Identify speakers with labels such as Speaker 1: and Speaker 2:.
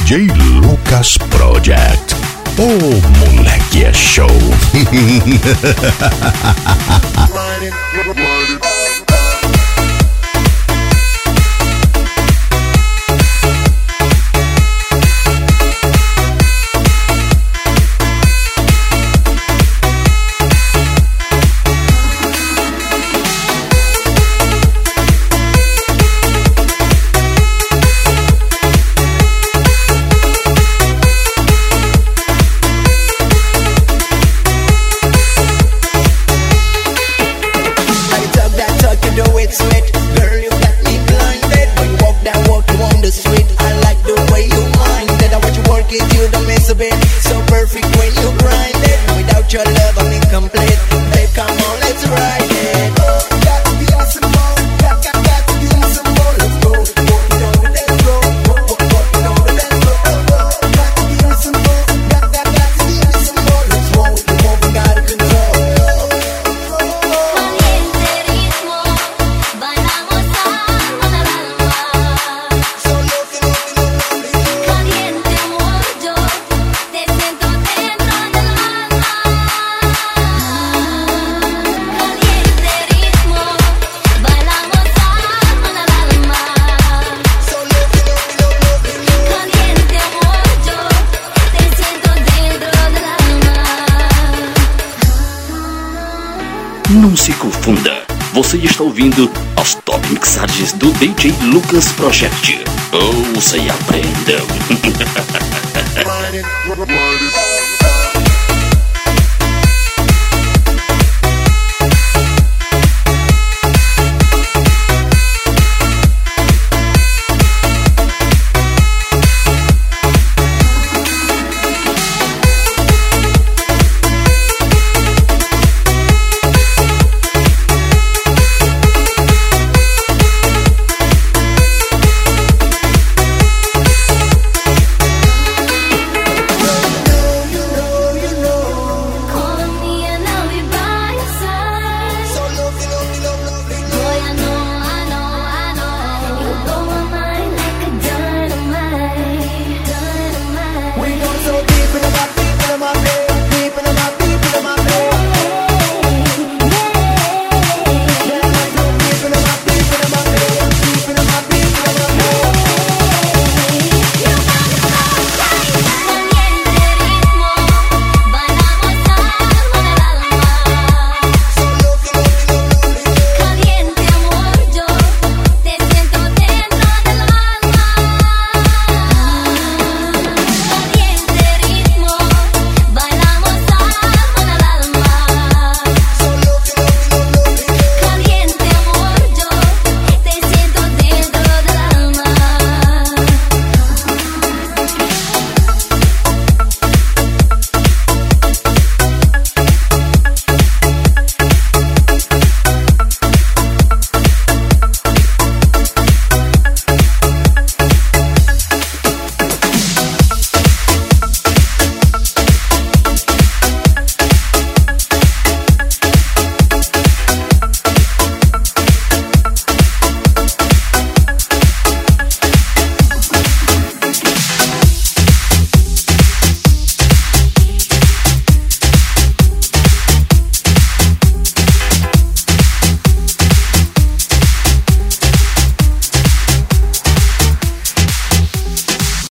Speaker 1: DJ Lucas Project. Oh, moleque é show.
Speaker 2: So perfect when you grind it. Without your love I'm incomplete. Babe, come on, let's ride it. Oh, got to give me some more. Got to give me some more. Let's go. Walk it on the dance floor. Walk it on the dance floor. Oh, got to give me some more. Got to give me some more. Let's roll. The moving out of control.
Speaker 3: Caliente ritmo, bailamos al alma.
Speaker 2: So look.
Speaker 3: Caliente amor, yo te siento dentro del alma. Caliente ritmo, bailamos al alma.
Speaker 2: So look.
Speaker 3: Caliente amor, yo te siento dentro del alma.
Speaker 4: Não se confunda, você está ouvindo as top mixagens do DJ Lucas Project. Ouça e aprenda.
Speaker 2: Ride it.